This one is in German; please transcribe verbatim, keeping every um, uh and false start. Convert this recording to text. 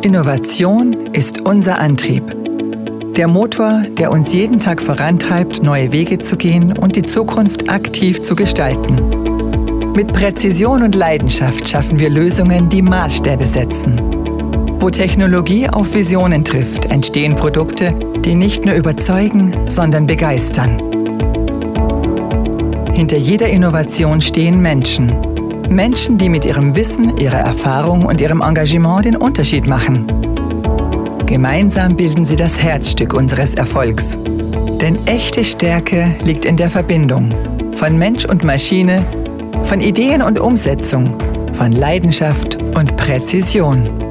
Innovation ist unser Antrieb. Der Motor, der uns jeden Tag vorantreibt, neue Wege zu gehen und die Zukunft aktiv zu gestalten. Mit Präzision und Leidenschaft schaffen wir Lösungen, die Maßstäbe setzen. Wo Technologie auf Visionen trifft, entstehen Produkte, die nicht nur überzeugen, sondern begeistern. Hinter jeder Innovation stehen Menschen. Menschen, die mit ihrem Wissen, ihrer Erfahrung und ihrem Engagement den Unterschied machen. Gemeinsam bilden sie das Herzstück unseres Erfolgs. Denn echte Stärke liegt in der Verbindung von Mensch und Maschine, von Ideen und Umsetzung, von Leidenschaft und Präzision.